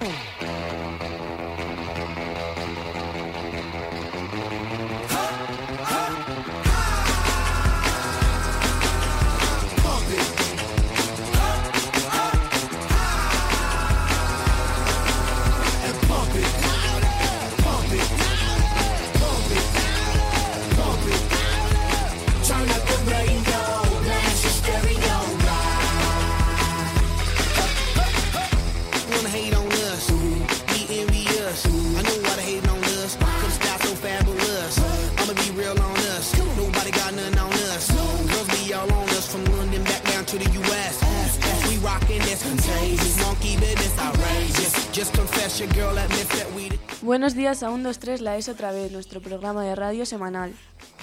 Buenos días a 1, 2, 3, la es otra vez, nuestro programa de radio semanal.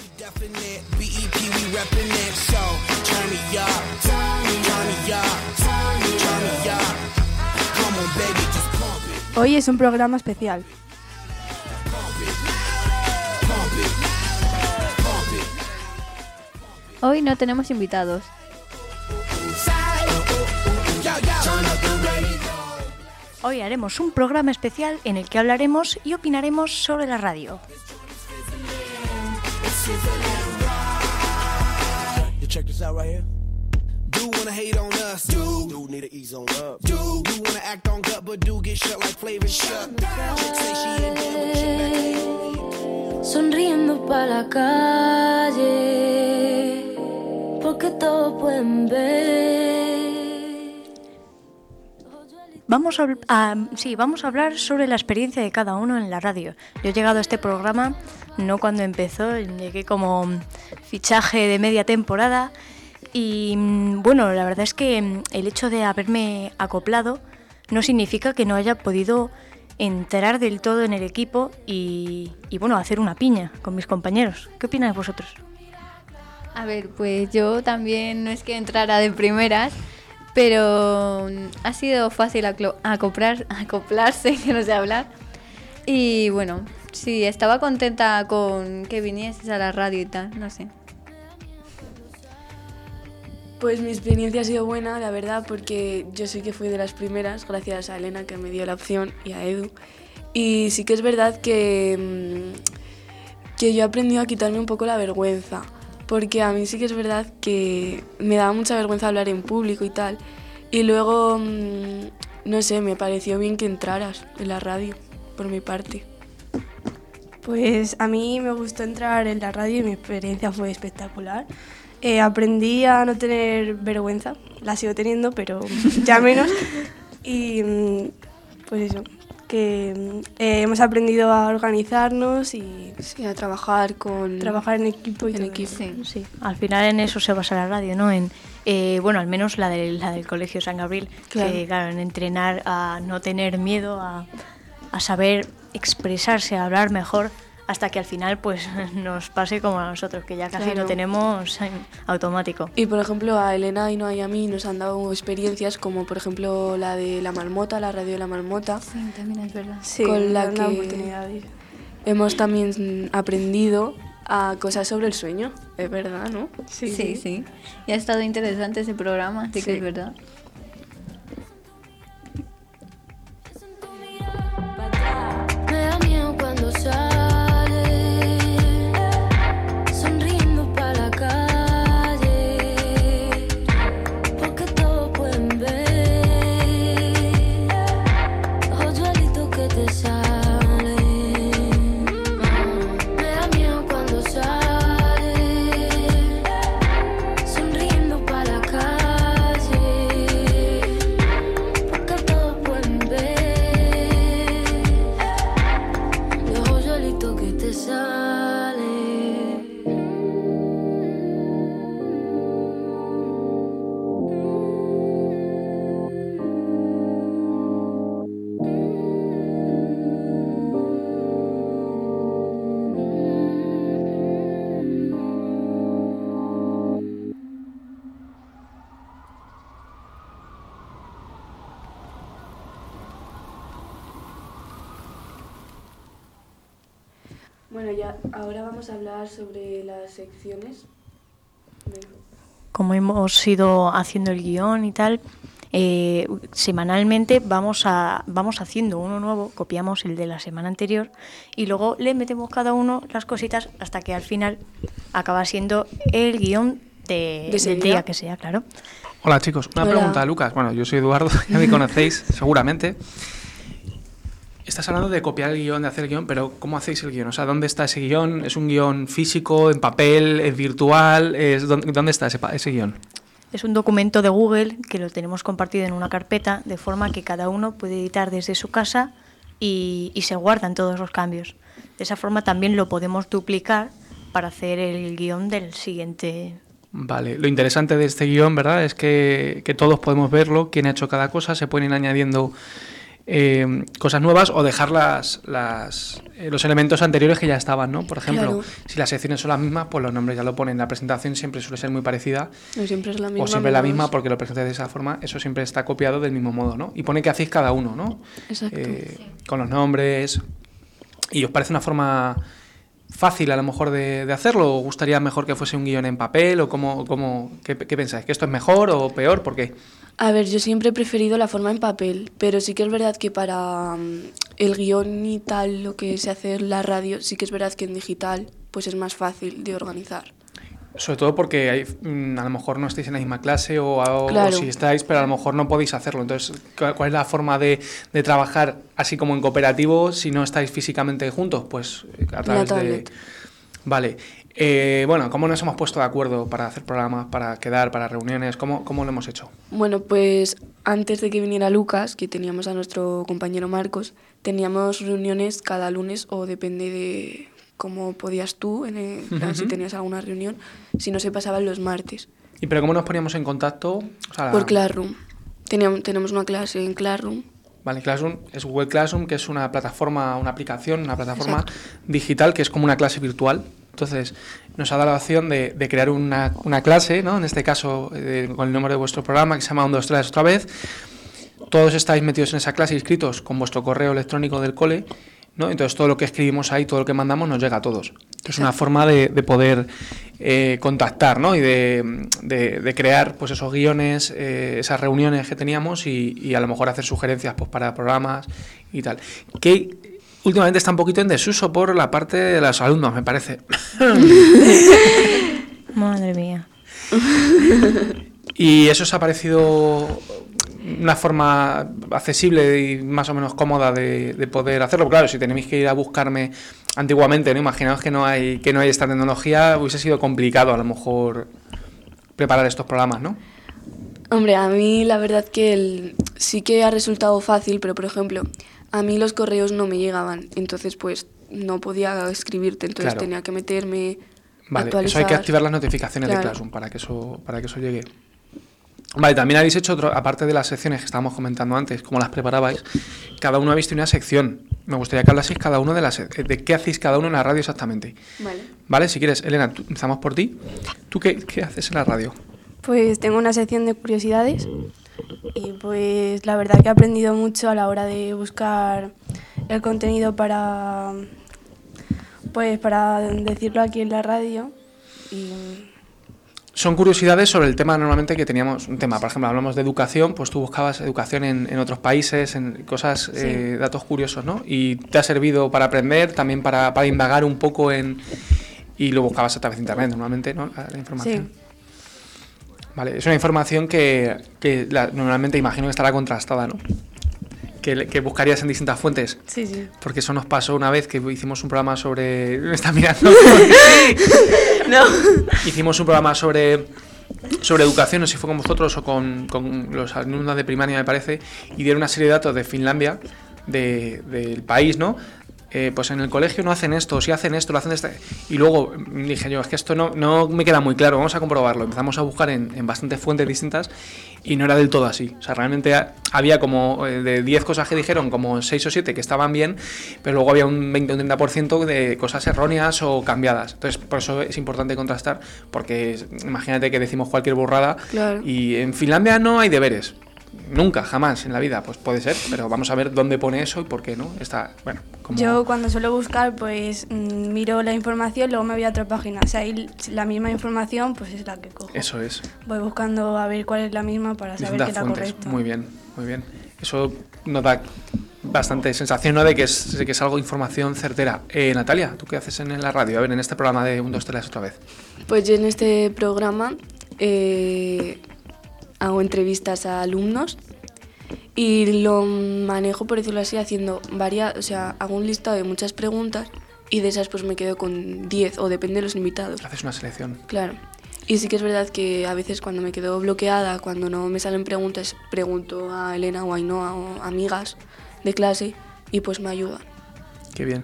Hoy es un programa especial. Hoy no tenemos invitados. Hoy haremos un programa especial en el que hablaremos y opinaremos sobre la radio. Sonriendo pa' la calle, porque todos pueden ver. Vamos a hablar sobre la experiencia de cada uno en la radio. Yo he llegado a este programa no cuando empezó, llegué como fichaje de media temporada y bueno, la verdad es que el hecho de haberme acoplado no significa que no haya podido entrar del todo en el equipo y bueno, hacer una piña con mis compañeros. ¿Qué opináis vosotros? A ver, pues yo también no es que entrara de primeras, pero ha sido fácil acoplarse, que no sé hablar. Y bueno, sí, estaba contenta con que vinieses a la radio y tal, no sé. Pues mi experiencia ha sido buena, la verdad, porque yo sí que fui de las primeras, gracias a Elena que me dio la opción y a Edu. Y sí que es verdad que yo he aprendido a quitarme un poco la vergüenza, porque a mí sí que es verdad que me daba mucha vergüenza hablar en público y tal. Y luego, no sé, me pareció bien que entraras en la radio, por mi parte. Pues a mí me gustó entrar en la radio y mi experiencia fue espectacular. Aprendí a no tener vergüenza, la sigo teniendo, pero ya menos. Y pues eso, que hemos aprendido a organizarnos y sí, a trabajar en equipo y en todo equipo. Sí, al final en eso se basa la radio, ¿no? Bueno, al menos la del Colegio San Gabriel, claro. Que claro, en entrenar a no tener miedo, a saber expresarse, a hablar mejor, hasta que al final pues nos pase como a nosotros, que ya casi claro. lo tenemos en automático. Y por ejemplo a Elena y a mí nos han dado experiencias como por ejemplo la de La Marmota, la radio de La Marmota. Sí, también es verdad. Sí, con la una que oportunidad de ir. Hemos también aprendido a cosas sobre el sueño, es verdad, ¿no? Sí. Y ha estado interesante ese programa, sí que es verdad. Me da miedo cuando sale, sonriendo pa' la calle, porque todos pueden ver, hoyuelitos que te salen. Me da miedo cuando sale, sonriendo pa' la calle, porque todos pueden ver. Que te sale. Bueno, ya ahora vamos a hablar sobre las secciones. Como hemos ido haciendo el guión y tal, semanalmente vamos haciendo uno nuevo, copiamos el de la semana anterior y luego le metemos cada uno las cositas hasta que al final acaba siendo el guión del día que sea, claro. Hola chicos, una pregunta, Lucas. Bueno, yo soy Eduardo, ya me conocéis seguramente. Estás hablando de copiar el guión, de hacer el guión, pero ¿cómo hacéis el guión? O sea, ¿dónde está ese guión? ¿Es un guión físico, en papel, es virtual? ¿Dónde está ese guión? Es un documento de Google que lo tenemos compartido en una carpeta, de forma que cada uno puede editar desde su casa y se guardan todos los cambios. De esa forma también lo podemos duplicar para hacer el guión del siguiente. Vale, lo interesante de este guión, ¿verdad?, es que todos podemos verlo, quién ha hecho cada cosa, se pueden ir añadiendo cosas nuevas o dejar los elementos anteriores que ya estaban, ¿no? Por ejemplo, si las secciones son las mismas, pues los nombres ya lo ponen. La presentación siempre suele ser muy parecida. No siempre es la misma. O siempre la misma porque lo presentáis de esa forma. Eso siempre está copiado del mismo modo, ¿no? Y pone que hacéis cada uno, ¿no? Exacto. Con los nombres. ¿Y os parece una forma fácil a lo mejor de hacerlo? ¿O gustaría mejor que fuese un guión en papel? ¿O qué pensáis? ¿Que esto es mejor o peor? ¿Por qué? A ver, yo siempre he preferido la forma en papel, pero sí que es verdad que para el guión y tal, lo que se hace en la radio, sí que es verdad que en digital pues es más fácil de organizar. Sobre todo porque a lo mejor no estáis en la misma clase o Claro. si estáis, pero a lo mejor no podéis hacerlo. Entonces, ¿cuál es la forma de trabajar así como en cooperativo si no estáis físicamente juntos? Pues a través de... tablet. Vale. Bueno, ¿cómo nos hemos puesto de acuerdo para hacer programas, para quedar, para reuniones? ¿Cómo lo hemos hecho? Bueno, pues antes de que viniera Lucas, que teníamos a nuestro compañero Marcos, teníamos reuniones cada lunes o depende de cómo podías tú, si tenías alguna reunión, si no se pasaban los martes. ¿Y pero cómo nos poníamos en contacto? O sea, Por Classroom. Tenemos una clase en Classroom. Vale, Classroom es Google Classroom, que es una plataforma, una aplicación, una plataforma Exacto. digital que es como una clase virtual. Entonces, nos ha dado la opción de crear una clase, ¿no? En este caso, con el nombre de vuestro programa, que se llama 1, 2, 3 otra vez. Todos estáis metidos en esa clase, inscritos con vuestro correo electrónico del cole, ¿no? Entonces, todo lo que escribimos ahí, todo lo que mandamos, nos llega a todos. Es una forma de poder contactar, ¿no? Y de crear pues esos guiones, esas reuniones que teníamos y a lo mejor hacer sugerencias pues para programas y tal. Que últimamente está un poquito en desuso por la parte de los alumnos, me parece. Madre mía. Y eso os ha parecido una forma accesible y más o menos cómoda de poder hacerlo. Claro, si tenéis que ir a buscarme antiguamente, ¿no? Imaginaos que no hay esta tecnología, hubiese sido complicado a lo mejor preparar estos programas, ¿no? Hombre, a mí la verdad que sí que ha resultado fácil, pero por ejemplo, a mí los correos no me llegaban, entonces pues no podía escribirte, entonces Claro. tenía que meterme, Vale, actualizar. eso hay que activar las notificaciones Claro. de Classroom para que eso llegue. Vale, también habéis hecho aparte de las secciones que estábamos comentando antes, cómo las preparabais, cada uno habéis tenido una sección. Me gustaría que hablaseis cada uno de qué hacéis cada uno en la radio exactamente. Vale. Vale, si quieres, Elena, empezamos por ti. ¿Tú qué haces en la radio? Pues tengo una sección de curiosidades y pues la verdad que he aprendido mucho a la hora de buscar el contenido para decirlo aquí en la radio. Y Son curiosidades sobre el tema normalmente que teníamos, un tema, por ejemplo, hablamos de educación, pues tú buscabas educación en otros países, en cosas, datos curiosos, ¿no? Y te ha servido para aprender, también para indagar un poco y lo buscabas a través de internet normalmente, ¿no? La información. Sí. Vale, es una información que normalmente imagino que estará contrastada, ¿no? Que buscarías en distintas fuentes. Sí, sí. Porque eso nos pasó una vez que hicimos un programa sobre... Me está mirando. No. Hicimos un programa sobre educación, no sé si fue con vosotros o con los alumnos de primaria, me parece, y dieron una serie de datos de Finlandia, del país, ¿no? Pues en el colegio no hacen esto, si hacen esto, lo hacen de esta... Y luego dije yo, es que esto no me queda muy claro, vamos a comprobarlo. Empezamos a buscar en bastantes fuentes distintas y no era del todo así. O sea, realmente había como de 10 cosas que dijeron, como 6 o 7 que estaban bien, pero luego había un 20 o un 30% de cosas erróneas o cambiadas. Entonces, por eso es importante contrastar, porque imagínate que decimos cualquier burrada. Claro. Y en Finlandia no hay deberes. nunca, jamás en la vida, pues puede ser, pero vamos a ver dónde pone eso y por qué, ¿no? Está, bueno, como... Yo cuando suelo buscar, pues miro la información, luego me voy a otra página. O sea, ahí la misma información, pues es la que cojo. Eso es. Voy buscando a ver cuál es la misma para saber Distintas que es la fuentes. correcta. Muy bien, muy bien. Eso nos da bastante sensación, ¿no?, de que es algo información certera. Natalia, ¿tú qué haces en la radio? A ver, en este programa de 1, 2, 3 otra vez. Pues yo en este programa hago entrevistas a alumnos y lo manejo, por decirlo así, haciendo o sea, hago un listado de muchas preguntas y de esas pues me quedo con 10 o depende de los invitados. Haces una selección. Claro. Y sí que es verdad que a veces cuando me quedo bloqueada, cuando no me salen preguntas, pregunto a Elena o a Ainhoa o amigas de clase y pues me ayudan. Qué bien.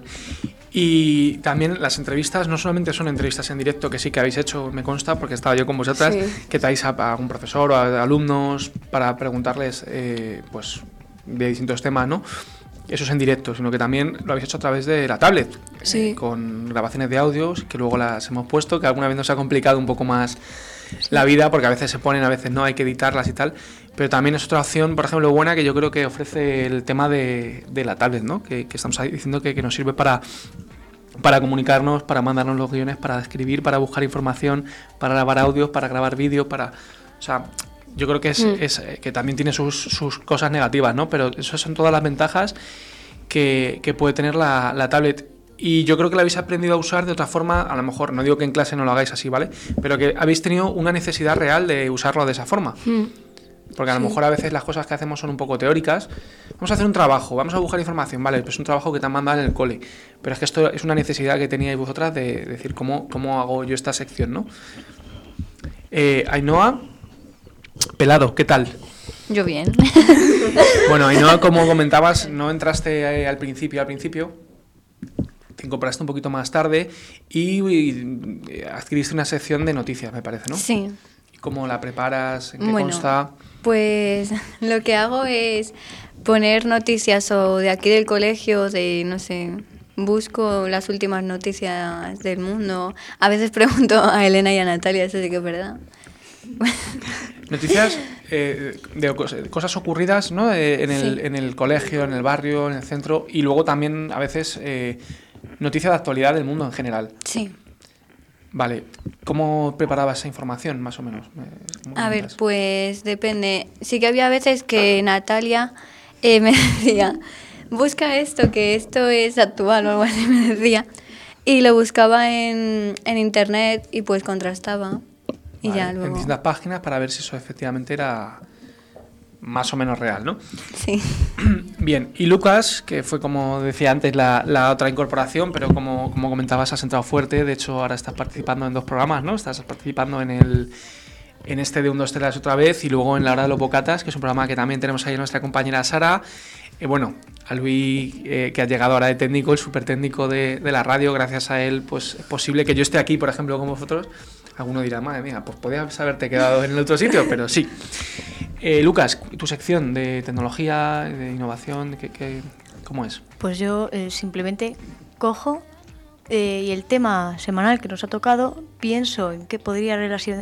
Y también las entrevistas no solamente son entrevistas en directo, que sí que habéis hecho, me consta, porque estaba yo con vosotras, Sí. que traéis a algún profesor o a alumnos para preguntarles pues de distintos temas, ¿no? Eso es en directo, sino que también lo habéis hecho a través de la tablet, Sí. con grabaciones de audios, que luego las hemos puesto, que alguna vez nos ha complicado un poco más la vida, porque a veces se ponen, a veces no, hay que editarlas y tal, pero también es otra opción, por ejemplo, buena, que yo creo que ofrece el tema de la tablet, ¿no? Que estamos ahí diciendo que nos sirve para comunicarnos, para mandarnos los guiones, para escribir, para buscar información, para grabar audios, para grabar vídeo, o sea, yo creo que es que también tiene sus cosas negativas, ¿no? Pero esas son todas las ventajas que puede tener la tablet. Y yo creo que la habéis aprendido a usar de otra forma, a lo mejor, no digo que en clase no lo hagáis así, ¿vale? Pero que habéis tenido una necesidad real de usarlo de esa forma. Porque a lo mejor a veces las cosas que hacemos son un poco teóricas. Vamos a hacer un trabajo, vamos a buscar información, vale, pues es un trabajo que te han mandado en el cole. Pero es que esto es una necesidad que teníais vosotras de decir cómo hago yo esta sección, ¿no? Ainhoa, Pelado, ¿qué tal? Yo bien. Bueno, Ainhoa, como comentabas, no entraste al principio, te incorporaste un poquito más tarde y adquiriste una sección de noticias, me parece, ¿no? Sí. ¿Cómo la preparas? ¿En qué consta? Pues lo que hago es poner noticias o de aquí del colegio, de no sé, busco las últimas noticias del mundo. A veces pregunto a Elena y a Natalia, eso sí que es verdad. Noticias de cosas ocurridas, ¿no? En el colegio, en el barrio, en el centro, y luego también a veces noticias de actualidad del mundo en general. Sí. Vale, ¿cómo preparabas esa información, más o menos? A ver, pues depende. Sí que había veces que Natalia me decía, busca esto, que esto es actual o algo así, me decía. Y lo buscaba en internet y pues contrastaba. Y Vale, ya luego... en distintas páginas para ver si eso efectivamente era más o menos real, ¿no? Sí. Bien, y Lucas, que fue, como decía antes, la otra incorporación, pero como comentabas, has entrado fuerte. De hecho, ahora estás participando en 2 programas, ¿no? Estás participando en este de 1, 2, 3 otra vez, y luego en La Hora de los Bocatas, que es un programa que también tenemos ahí a nuestra compañera Sara. Bueno, a Luis, que ha llegado ahora de técnico, el súper técnico de la radio. Gracias a él, pues es posible que yo esté aquí, por ejemplo, con vosotros. Alguno dirá, madre mía, pues podías haberte quedado en el otro sitio, pero sí. Lucas, tu sección de tecnología, de innovación, ¿cómo es? Pues yo simplemente cojo y el tema semanal que nos ha tocado, pienso en qué podría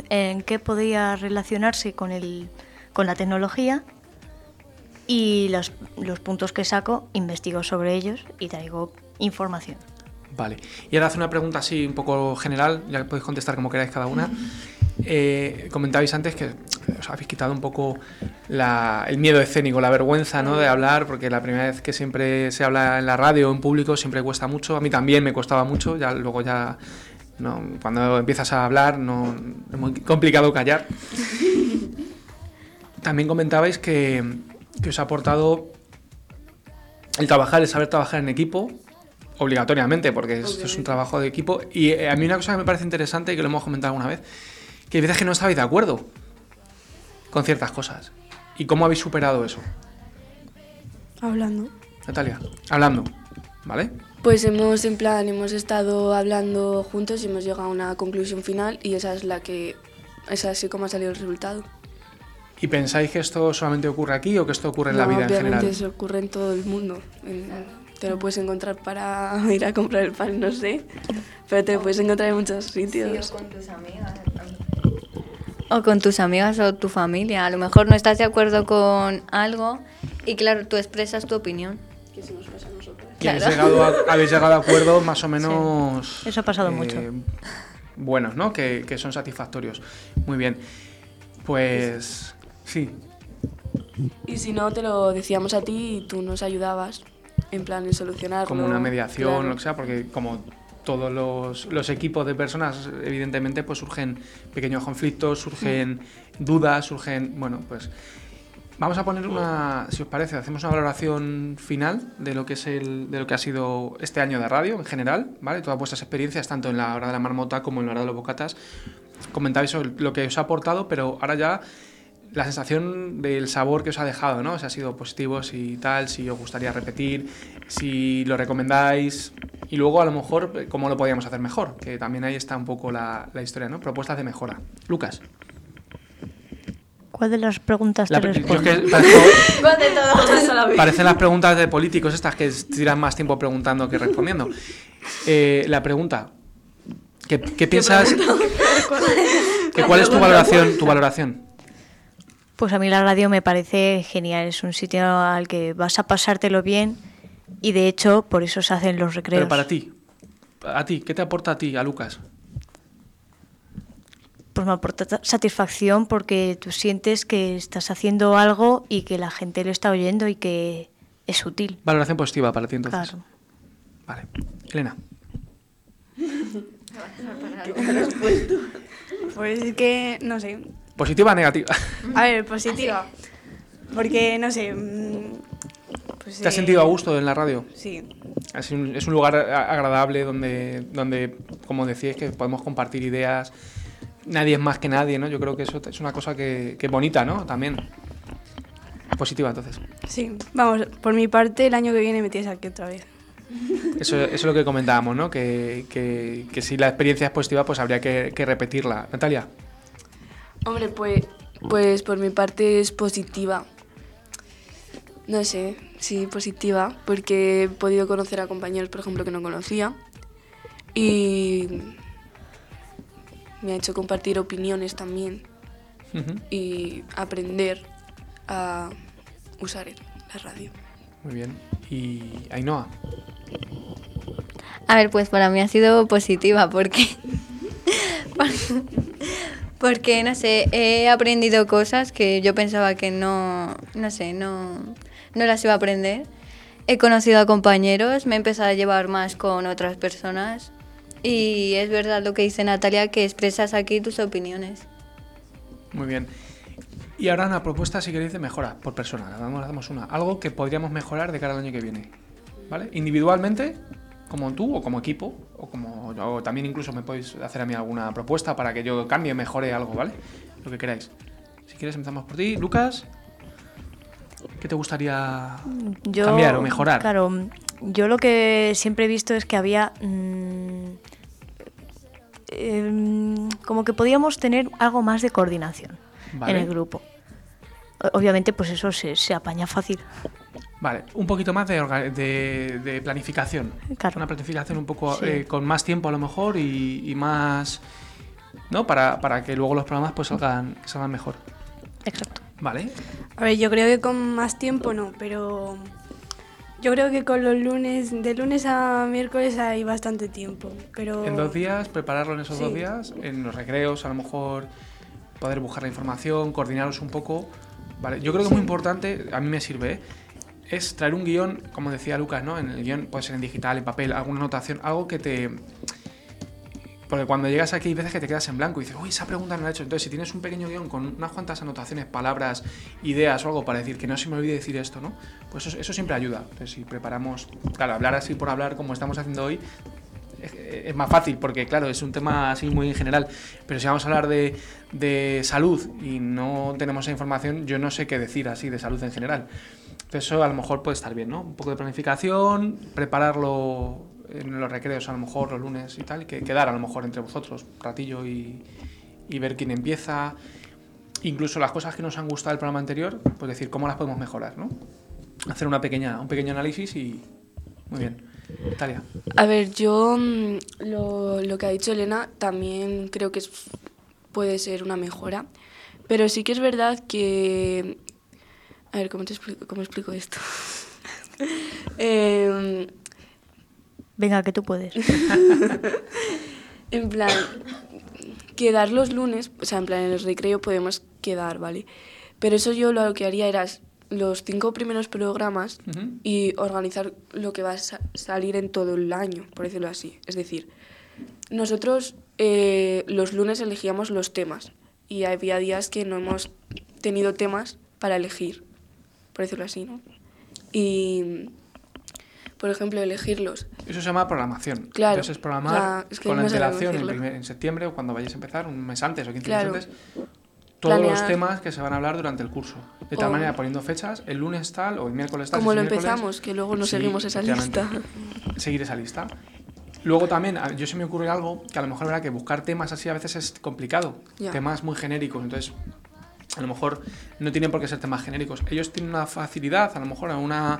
relacionarse con la tecnología, y los puntos que saco, investigo sobre ellos y traigo información. Vale. Y ahora hace una pregunta así un poco general, ya podéis contestar como queráis cada una. Comentabais antes que os habéis quitado un poco el miedo escénico, la vergüenza, ¿no?, de hablar, porque la primera vez que siempre se habla en la radio, en público, siempre cuesta mucho. A mí también me costaba mucho, luego no, cuando empiezas a hablar no, es muy complicado callar. También comentabais que os ha aportado el saber trabajar en equipo, obligatoriamente, porque esto es un trabajo de equipo. Y a mí una cosa que me parece interesante, que lo hemos comentado alguna vez, que hay veces que no estabais de acuerdo con ciertas cosas. ¿Y cómo habéis superado eso? Hablando. Natalia, hablando, ¿vale? Pues hemos estado hablando juntos y hemos llegado a una conclusión final y esa es así como ha salido el resultado. ¿Y pensáis que esto solamente ocurre aquí o que esto ocurre en la vida en general? Obviamente eso ocurre en todo el mundo. Te lo puedes encontrar para ir a comprar el pan, no sé, pero te lo puedes encontrar en muchos sitios. Sí, o con tus amigas. O con tus amigas o tu familia. A lo mejor no estás de acuerdo con algo y claro, tú expresas tu opinión. Que se nos pasa a nosotros. Y Claro. habéis llegado a acuerdos más o menos... Eso ha pasado mucho. Buenos, ¿no? Que son satisfactorios. Muy bien. Pues... Sí. Y si no, te lo decíamos a ti y tú nos ayudabas en plan en solucionarlo. Como una mediación, claro. lo que sea, porque como todos los equipos de personas, evidentemente, pues surgen pequeños conflictos, surgen dudas, surgen... Bueno, pues... Vamos a poner una, si os parece, hacemos una valoración final de lo que es de lo que ha sido este año de radio en general, ¿vale? Todas vuestras experiencias, tanto en la hora de la marmota como en la hora de los bocatas. Comentáis sobre lo que os ha aportado, pero ahora ya la sensación del sabor que os ha dejado, ¿no? Si ha sido positivo, si tal, si os gustaría repetir, si lo recomendáis y luego a lo mejor cómo lo podíamos hacer mejor, que también ahí está un poco la historia, ¿no? Propuestas de mejora. Lucas. ¿Cuál de las preguntas te Yo respondo? es que ¿Cuál de todos? parecen las preguntas de políticos estas que tiran más tiempo preguntando que respondiendo. La pregunta, ¿qué piensas? ¿Cuál es tu valoración? Pues a mí la radio me parece genial, es un sitio al que vas a pasártelo bien y de hecho por eso se hacen los recreos. Pero para ti, ¿qué te aporta a ti, a Lucas? Pues me aporta satisfacción porque tú sientes que estás haciendo algo y que la gente lo está oyendo y que es útil. Valoración positiva para ti entonces. Claro. Vale. Elena. Pues es que, no sé. ¿Positiva o negativa? A ver, positiva. Porque, no sé. Pues, ¿Te has sentido a gusto en la radio? Sí. Es un lugar agradable donde, como decíais, que podemos compartir ideas. Nadie es más que nadie, ¿no? Yo creo que eso es una cosa que bonita, ¿no? También. Positiva, entonces. Sí. Vamos, por mi parte, el año que viene me tienes aquí otra vez. Eso es lo que comentábamos, ¿no? Que si la experiencia es positiva, pues habría que repetirla. Natalia. Hombre, pues por mi parte es positiva. No sé, sí, positiva, porque he podido conocer a compañeros, por ejemplo, que no conocía. Y me ha hecho compartir opiniones también Ujú. y aprender a usar la radio. Muy bien. Y Ainhoa. A ver, pues para mí ha sido positiva porque porque no sé, he aprendido cosas que yo pensaba que no las iba a aprender. He conocido a compañeros, me he empezado a llevar más con otras personas y es verdad lo que dice Natalia, que expresas aquí tus opiniones. Muy bien. Y ahora una propuesta, si queréis, de mejora por persona. Hacemos una. Algo que podríamos mejorar de cara al año que viene. ¿Vale? Individualmente, como tú o como equipo, o también incluso me podéis hacer a mí alguna propuesta para que yo cambie, mejore algo, ¿vale? Lo que queráis. Si quieres empezamos por ti. Lucas, ¿qué te gustaría cambiar o mejorar? Claro, yo lo que siempre he visto es que había... como que podíamos tener algo más de coordinación Vale. en el grupo. Obviamente, pues eso se apaña fácil. Vale, un poquito más de planificación. Claro. Una planificación un poco Sí. con más tiempo a lo mejor y más... ¿No? Para que luego los programas pues salgan mejor. Exacto. Vale. A ver, yo creo que con más tiempo no, pero yo creo que con los lunes, de lunes a miércoles hay bastante tiempo. Pero En 2 días, prepararlo en esos Sí. 2 días, en los recreos a lo mejor poder buscar la información, coordinaros un poco. Vale. Yo creo que es muy importante, a mí me sirve, es traer un guión, como decía Lucas, ¿no? En el guión puede ser en digital, en papel, alguna anotación, algo que te... Porque cuando llegas aquí hay veces que te quedas en blanco y dices, uy, esa pregunta no la he hecho. Entonces, si tienes un pequeño guión con unas cuantas anotaciones, palabras, ideas o algo para decir que no se me olvide decir esto, ¿no? Pues eso siempre ayuda. Entonces, si preparamos, claro, hablar así por hablar como estamos haciendo hoy, es más fácil porque, claro, es un tema así muy en general. Pero si vamos a hablar de salud y no tenemos esa información, yo no sé qué decir así de salud en general. Entonces, eso a lo mejor puede estar bien, ¿no? Un poco de planificación, prepararlo en los recreos a lo mejor los lunes y tal, y quedar a lo mejor entre vosotros un ratillo y ver quién empieza, incluso las cosas que nos han gustado del programa anterior, pues decir cómo las podemos mejorar, ¿no? Hacer un pequeño análisis y muy bien. Natalia. A ver, yo lo que ha dicho Elena también creo que es puede ser una mejora. Pero sí que es verdad que... A ver, ¿cómo explico esto? Venga, que tú puedes. En plan, quedar los lunes, o sea, en plan, en el recreo podemos quedar, ¿vale? Pero eso yo lo que haría era los 5 primeros programas y organizar lo que va a salir en todo el año, por decirlo así. Es decir, nosotros los lunes elegíamos los temas y había días que no hemos tenido temas para elegir, por decirlo así, ¿no? Y, por ejemplo, elegirlos. Eso se llama programación. Claro. Entonces es programar es que con no sé cómo antelación decirlo. en septiembre o cuando vayáis a empezar, un mes antes o 15 Claro. días antes, todos los Planear. temas que se van a hablar durante el curso. De tal O- manera, poniendo fechas, el lunes tal o el miércoles tal. Como si lo es miércoles, empezamos, que luego no sí, seguimos esa efectivamente. lista. Seguir esa lista. Luego también, yo se me ocurre algo que a lo mejor verá que buscar temas así a veces es complicado. Ya. Temas muy genéricos, entonces a lo mejor no tienen por qué ser temas genéricos. Ellos tienen una facilidad, a lo mejor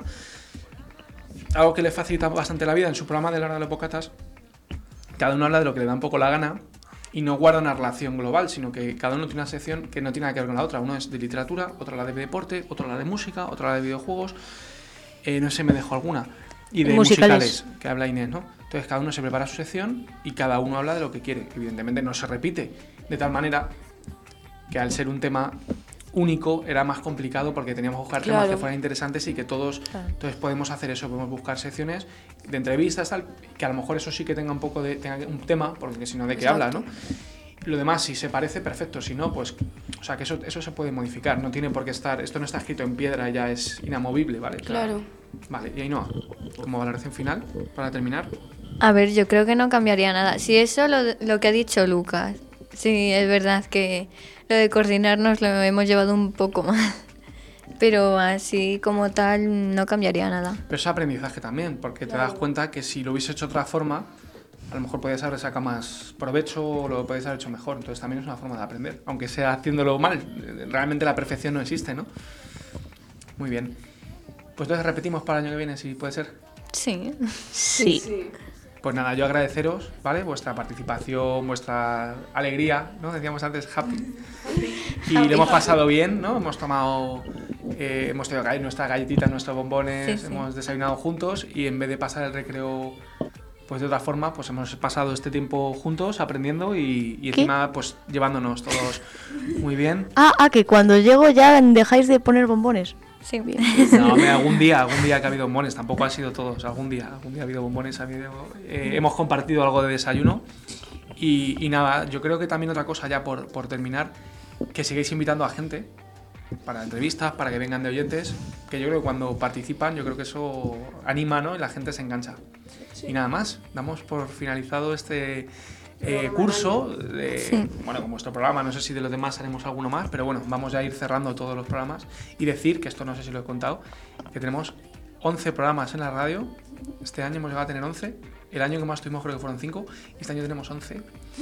algo que les facilita bastante la vida en su programa de La Hora de los Bocatas. Cada uno habla de lo que le da un poco la gana y no guarda una relación global, sino que cada uno tiene una sección que no tiene nada que ver con la otra. Uno es de literatura, otro la de deporte, otro la de música, otro la de videojuegos. No sé, me dejo alguna. Y de musicales, que habla Inés, ¿no? Entonces cada uno se prepara su sección y cada uno habla de lo que quiere. Evidentemente no se repite, de tal manera que al ser un tema único era más complicado porque teníamos que buscar temas Claro. que fueran interesantes y que todos... Claro. Entonces podemos hacer eso, podemos buscar secciones de entrevistas, tal, que a lo mejor eso sí que tenga un tema, porque si no, ¿de qué habla, no? Lo demás, si se parece, perfecto. Si no, pues... O sea, que eso se puede modificar. No tiene por qué estar... Esto no está escrito en piedra, ya es inamovible, ¿vale? O sea, Claro. Vale, y Ainhoa, como valoración final, para terminar. A ver, yo creo que no cambiaría nada. Si eso lo que ha dicho Lucas, sí, es verdad que lo de coordinarnos lo hemos llevado un poco más. Pero así como tal no cambiaría nada. Pero es aprendizaje también, porque te das cuenta que si lo hubiese hecho de otra forma, a lo mejor podías haber sacado más provecho o lo podías haber hecho mejor. Entonces también es una forma de aprender, aunque sea haciéndolo mal. Realmente la perfección no existe, ¿no? Muy bien. Pues entonces repetimos para el año que viene, si puede ser. Sí. Sí. Pues nada, yo agradeceros, ¿vale? Vuestra participación, vuestra alegría, ¿no? Decíamos antes, happy. Y lo hemos pasado bien, ¿no? Hemos tomado, hemos tenido nuestras galletitas, nuestros bombones, Sí, sí. hemos desayunado juntos y en vez de pasar el recreo pues de otra forma, pues hemos pasado este tiempo juntos aprendiendo y encima pues llevándonos todos muy bien. Que cuando llego ya dejáis de poner bombones. Sí. No, hombre, algún día que ha habido bombones, tampoco ha sido todos, algún día ha habido bombones, hemos compartido algo de desayuno y nada, yo creo que también otra cosa ya por terminar, que sigáis invitando a gente para entrevistas, para que vengan de oyentes, que yo creo que cuando participan, yo creo que eso anima, ¿no? Y la gente se engancha. Y nada más, damos por finalizado este curso, bueno, con vuestro programa, no sé si de los demás haremos alguno más, pero bueno, vamos ya a ir cerrando todos los programas y decir, que esto no sé si lo he contado, que tenemos 11 programas en la radio, este año hemos llegado a tener 11, el año que más tuvimos creo que fueron 5, y este año tenemos 11,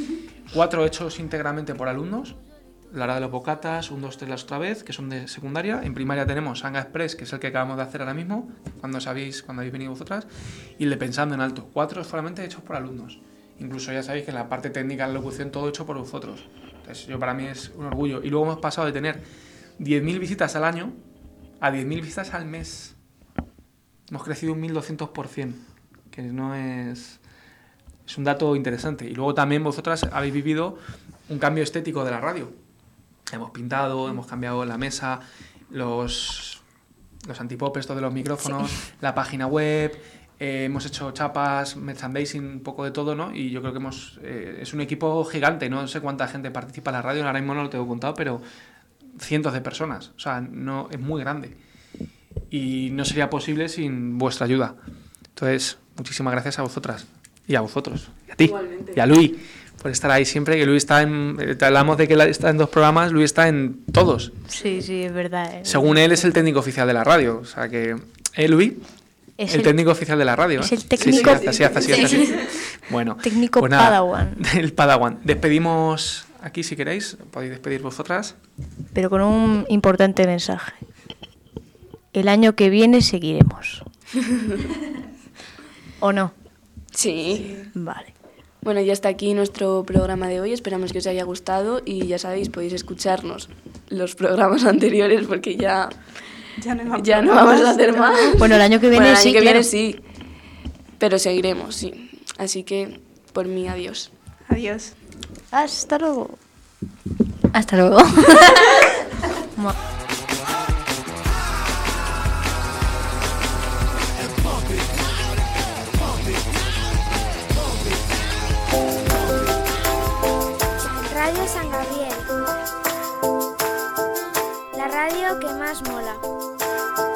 4 hechos íntegramente por alumnos, La Hora de los Bocatas, 1, 2, 3 las otra vez, que son de secundaria. En primaria tenemos Sanga Express, que es el que acabamos de hacer ahora mismo, cuando habéis venido vosotras, y el de Pensando en Alto. 4 solamente hechos por alumnos. Incluso ya sabéis que en la parte técnica de la locución todo hecho por vosotros. Entonces para mí es un orgullo. Y luego hemos pasado de tener 10.000 visitas al año a 10.000 visitas al mes. Hemos crecido un 1.200%, que no es un dato interesante. Y luego también vosotras habéis vivido un cambio estético de la radio. Hemos pintado, hemos cambiado la mesa, los antipop, esto de los micrófonos, la página web, hemos hecho chapas, merchandising, un poco de todo, ¿no? Y yo creo que es un equipo gigante, no sé cuánta gente participa en la radio, ahora mismo no lo tengo contado, pero cientos de personas, o sea, no, es muy grande. Y no sería posible sin vuestra ayuda. Entonces, muchísimas gracias a vosotras y a vosotros, y a ti, Igualmente. y a Luis, por estar ahí siempre, que Luis está te hablamos de que está en 2 programas, Luis está en todos. Sí, es verdad. Según él es el técnico oficial de la radio, o sea que... Luis, Es el técnico oficial de la radio. es ¿eh? el técnico- Sí, hace así. Bueno, Técnico pues nada, Padawan. El Padawan. Despedimos aquí si queréis, podéis despedir vosotras. Pero con un importante mensaje. El año que viene seguiremos. ¿O no? Sí. Vale. Bueno, y hasta aquí nuestro programa de hoy. Esperamos que os haya gustado y ya sabéis, podéis escucharnos los programas anteriores porque ya no vamos a hacer más. Bueno, el año que viene Bueno, el año sí, que claro. viene sí, pero seguiremos, sí. Así que, por mí, adiós. Adiós. Hasta luego. Hasta luego. Radio San Gabriel. La radio que más mola.